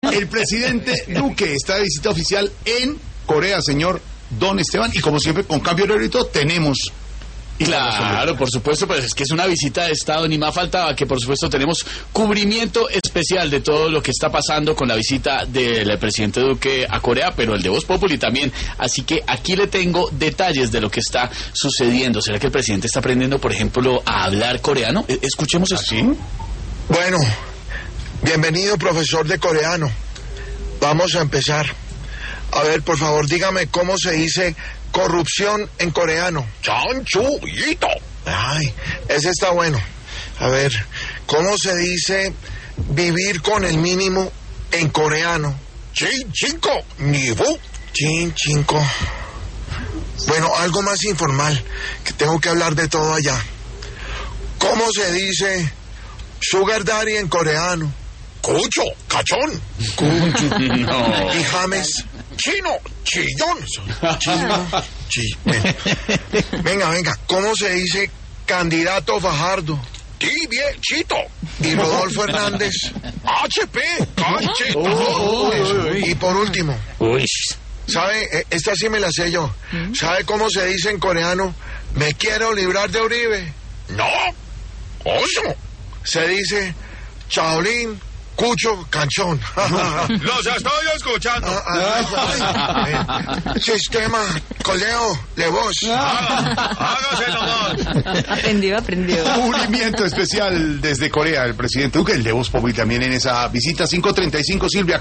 El presidente Duque está de visita oficial en Corea, señor Don Esteban, y como siempre, con cambio de horario tenemos... Claro, por supuesto, pues es que es una visita de Estado, ni más faltaba que por supuesto tenemos cubrimiento especial de todo lo que está pasando con la visita del presidente Duque a Corea, pero el de Voz Populi también, así que aquí le tengo detalles de lo que está sucediendo. ¿Será que el presidente está aprendiendo, por ejemplo, a hablar coreano? Escuchemos esto. ¿Sí? Bueno, bienvenido, profesor de coreano. Vamos a empezar. A ver, por favor, dígame cómo se dice corrupción en coreano. chanchuyito. Ay, ese está bueno. A ver, ¿cómo se dice vivir con el mínimo en coreano? Chinko, nibu. Chinko. Bueno, algo más informal, que tengo que hablar de todo allá. ¿Cómo se dice sugar daddy en coreano? Cucho, cachón. No. Y James. Chino, chillón. Venga, ¿cómo se dice candidato Fajardo? Tibiechito. Y Rodolfo Hernández. HP, canchito. Y por último, ¿sabe? Esta sí me la sé yo. ¿Sabe cómo se dice en coreano? Me quiero librar de Uribe. No. Oso. Se dice Shaolin, Cucho, Canchón. Los estoy escuchando. Sistema, coleo, de voz. Hágase nomás. Aprendió. Cubrimiento especial desde Corea, el presidente Duque, el de Voz Populi también en esa visita. 5:35, Silvia.